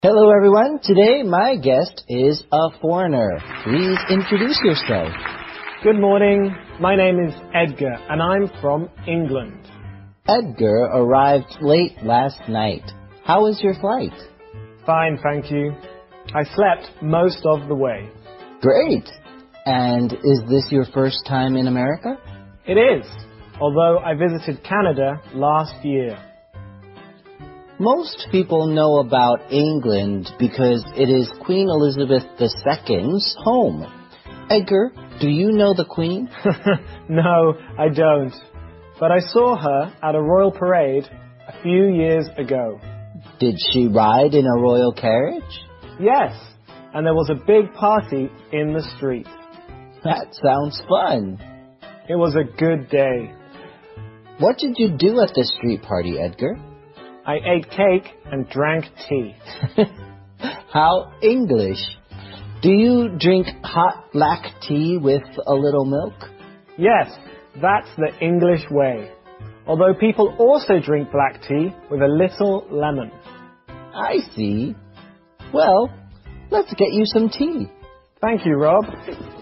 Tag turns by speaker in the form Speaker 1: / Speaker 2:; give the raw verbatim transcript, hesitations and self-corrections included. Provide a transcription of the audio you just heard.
Speaker 1: Hello everyone, today my guest is a foreigner. Please introduce yourself.
Speaker 2: Good morning, my name is Edgar and I'm from England.
Speaker 1: Edgar arrived late last night. How was your flight?
Speaker 2: Fine, thank you. I slept most of the way.
Speaker 1: Great! And is this your first time in America?
Speaker 2: It is, although I visited Canada last year.
Speaker 1: Most people know about England because it is Queen Elizabeth the Second's home. Edgar, do you know the Queen?
Speaker 2: No, I don't. But I saw her at a royal parade a few years ago.
Speaker 1: Did she ride in a royal carriage?
Speaker 2: Yes, and there was a big party in the street.
Speaker 1: That sounds fun.
Speaker 2: It was a good day.
Speaker 1: What did you do at the street party, Edgar?
Speaker 2: I ate cake and drank tea.
Speaker 1: How English. Do you drink hot black tea with a little milk?
Speaker 2: Yes, that's the English way. Although people also drink black tea with a little lemon.
Speaker 1: I see. Well, let's get you some tea.
Speaker 2: Thank you, Rob.